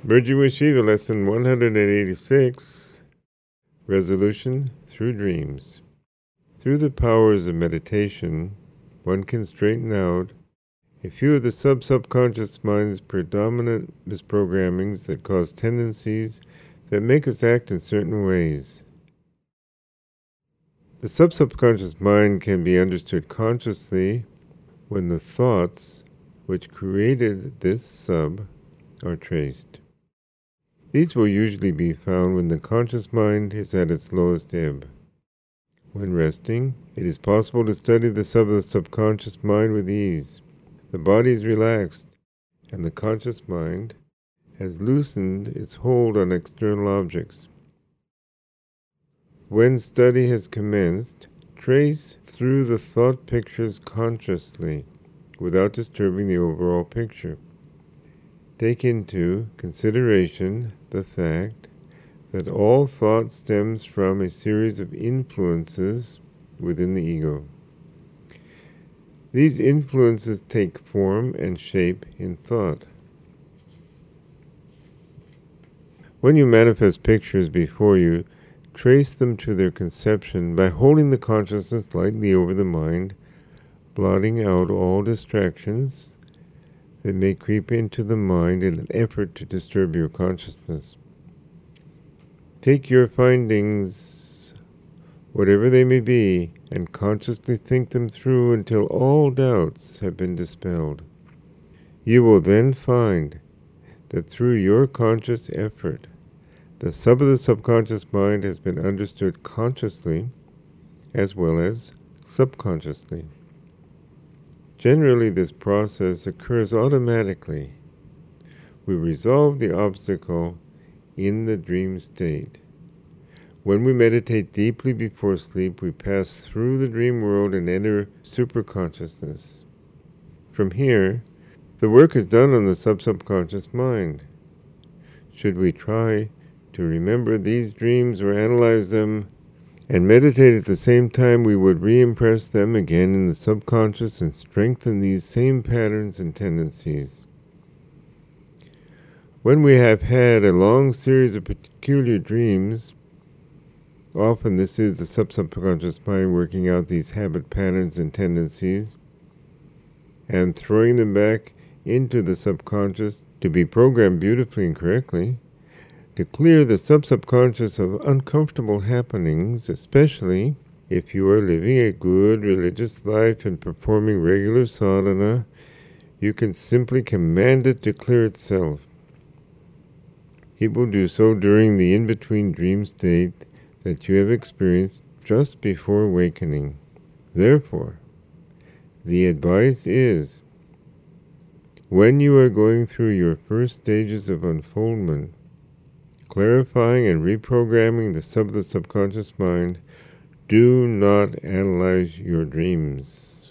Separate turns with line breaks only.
Virgin with Shiva, Lesson 186, Resolution Through Dreams. Through the powers of meditation, one can straighten out a few of the subconscious mind's predominant misprogrammings that cause tendencies that make us act in certain ways. The subconscious mind can be understood consciously when the thoughts which created this sub are traced. These will usually be found when the conscious mind is at its lowest ebb. When resting, it is possible to study the subconscious mind with ease. The body is relaxed, and the conscious mind has loosened its hold on external objects. When study has commenced, trace through the thought pictures consciously, without disturbing the overall picture. Take into consideration the fact that all thought stems from a series of influences within the ego. These influences take form and shape in thought. When you manifest pictures before you, trace them to their conception by holding the consciousness lightly over the mind, blotting out all distractions that may creep into the mind in an effort to disturb your consciousness. Take your findings, whatever they may be, and consciously think them through until all doubts have been dispelled. You will then find that through your conscious effort, the subconscious mind has been understood consciously as well as subconsciously. Generally, this process occurs automatically. We resolve the obstacle in the dream state. When we meditate deeply before sleep, we pass through the dream world and enter superconsciousness. From here, the work is done on the subconscious mind. Should we try to remember these dreams or analyze them and meditate at the same time, we would re-impress them again in the subconscious and strengthen these same patterns and tendencies. When we have had a long series of peculiar dreams, often this is the subconscious mind working out these habit patterns and tendencies and throwing them back into the subconscious to be programmed beautifully and correctly, to clear the subconscious of uncomfortable happenings, especially if you are living a good religious life and performing regular sadhana. You can simply command it to clear itself. It will do so during the in-between dream state that you have experienced just before awakening. Therefore, the advice is, when you are going through your first stages of unfoldment, clarifying and reprogramming the subconscious mind, do not analyze your dreams.